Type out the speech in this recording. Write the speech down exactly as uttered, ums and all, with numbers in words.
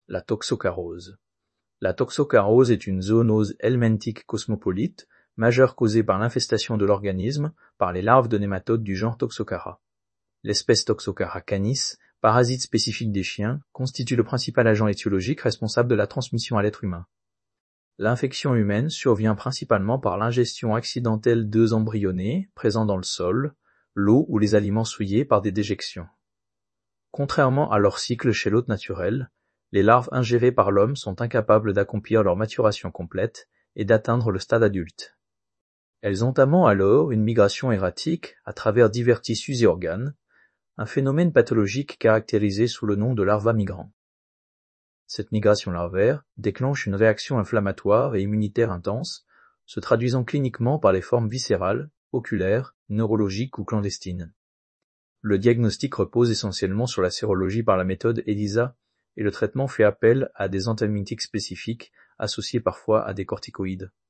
La toxocarose. La toxocarose est une zoonose helminthique cosmopolite, majeure causée par l'infestation de l'organisme par les larves de nématodes du genre Toxocara. L'espèce Toxocara canis, parasite spécifique des chiens, constitue le principal agent étiologique responsable de la transmission à l'être humain. L'infection humaine survient principalement par l'ingestion accidentelle d'œufs embryonnés présents dans le sol, l'eau ou les aliments souillés par des déjections. Contrairement à leur cycle chez l'hôte naturel, les larves ingérées par l'homme sont incapables d'accomplir leur maturation complète et d'atteindre le stade adulte. Elles entament alors une migration erratique à travers divers tissus et organes, un phénomène pathologique caractérisé sous le nom de larva migrant. Cette migration larvaire déclenche une réaction inflammatoire et immunitaire intense, se traduisant cliniquement par les formes viscérales, oculaires, neurologiques ou clandestines. Le diagnostic repose essentiellement sur la sérologie par la méthode ELISA et le traitement fait appel à des anthelmintiques spécifiques associés parfois à des corticoïdes.